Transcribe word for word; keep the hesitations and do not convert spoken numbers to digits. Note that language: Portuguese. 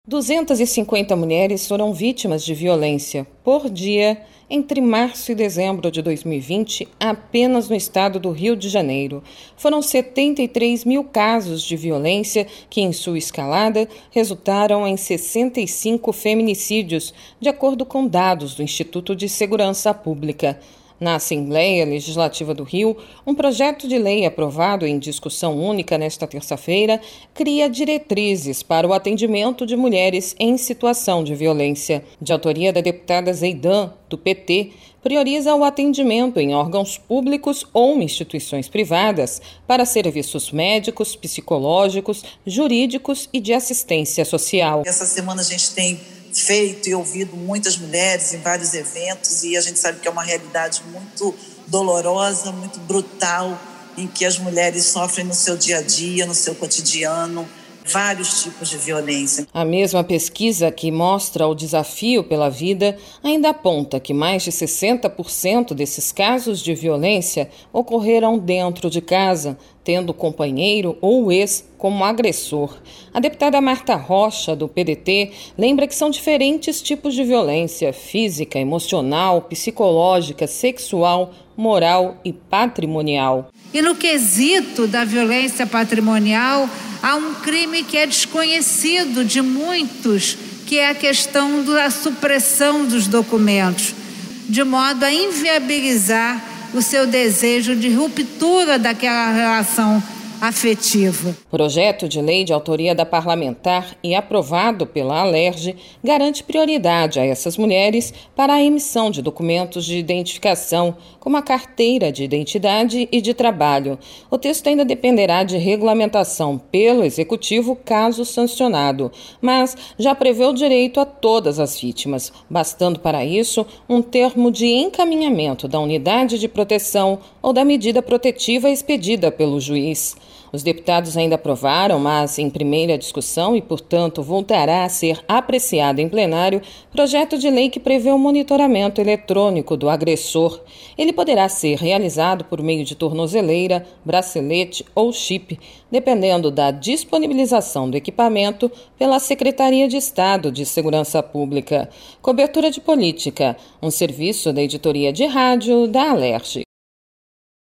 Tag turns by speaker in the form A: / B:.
A: duzentas e cinquenta mulheres foram vítimas de violência por dia entre março e dezembro de dois mil e vinte, apenas no estado do Rio de Janeiro. Foram setenta e três mil casos de violência que, em sua escalada, resultaram em sessenta e cinco feminicídios, de acordo com dados do Instituto de Segurança Pública. Na Assembleia Legislativa do Rio, um projeto de lei aprovado em discussão única nesta terça-feira cria diretrizes para o atendimento de mulheres em situação de violência. De autoria da deputada Zeidan, do P T, prioriza o atendimento em órgãos públicos ou instituições privadas para serviços médicos, psicológicos, jurídicos e de assistência social.
B: Essa semana a gente tem feito e ouvido muitas mulheres em vários eventos e a gente sabe que é uma realidade muito dolorosa, muito brutal, em que as mulheres sofrem no seu dia a dia, no seu cotidiano, vários tipos de violência.
A: A mesma pesquisa que mostra o desafio pela vida ainda aponta que mais de sessenta por cento desses casos de violência ocorreram dentro de casa, tendo o companheiro ou o ex como agressor. A deputada Marta Rocha, do P D T, lembra que são diferentes tipos de violência: física, emocional, psicológica, sexual, moral e patrimonial.
C: E no quesito da violência patrimonial, há um crime que é desconhecido de muitos, que é a questão da supressão dos documentos, de modo a inviabilizar o seu desejo de ruptura daquela relação afetiva.
A: Projeto de lei de autoria da parlamentar e aprovado pela Alerj garante prioridade a essas mulheres para a emissão de documentos de identificação, como a carteira de identidade e de trabalho. O texto ainda dependerá de regulamentação pelo Executivo, caso sancionado, mas já prevê o direito a todas as vítimas, bastando para isso um termo de encaminhamento da unidade de proteção ou da medida protetiva expedida pelo juiz. Os deputados ainda aprovaram, mas em primeira discussão e, portanto, voltará a ser apreciado em plenário, projeto de lei que prevê o monitoramento eletrônico do agressor. Ele poderá ser realizado por meio de tornozeleira, bracelete ou chip, dependendo da disponibilização do equipamento pela Secretaria de Estado de Segurança Pública. Cobertura de Política, um serviço da editoria de rádio da Alerj.